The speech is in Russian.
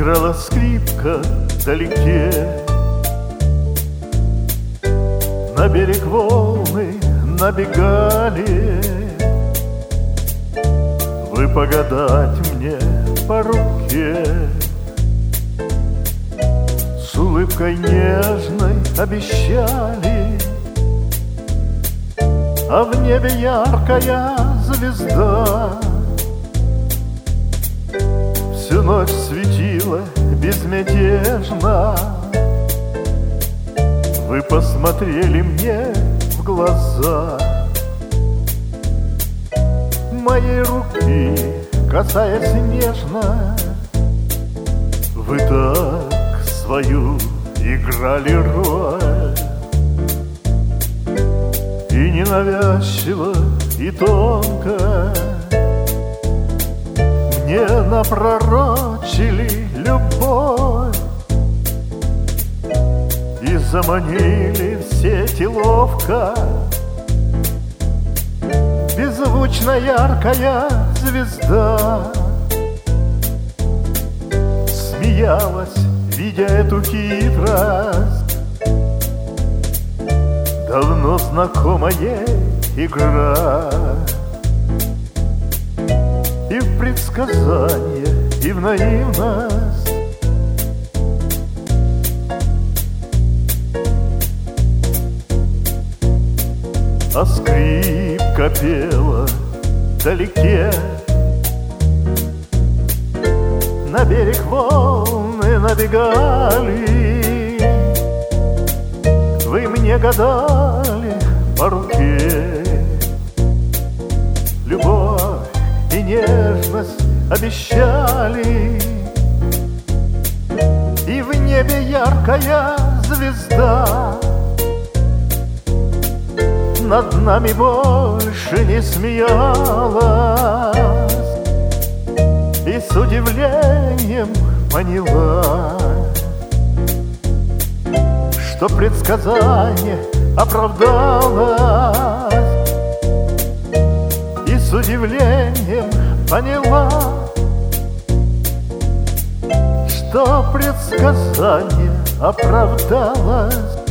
играла скрипка вдалеке. На берег волны набегали. Вы погадать мне по руке. С улыбкой нежной обещали, а в небе яркая звезда всю ночь светила безмятежно. Вы посмотрели мне в глаза, моей руки касаясь нежно. Вы так свою играли роль, и ненавязчиво, и тонко мне напророчили любовь и заманили в сети ловко. Беззвучно яркая звезда смеялась, видя эту хитрость. Давно знакомая игра, и в предсказание, и в наивность. А скрипка пела вдалеке. На берег волны набегали. Вы мне гадали по руке. Любовь и нежность обещали, и в небе яркая звезда над нами больше не смеялась. И с удивлением поняла, что предсказание оправдалось. И с удивлением поняла, что предсказание оправдалось.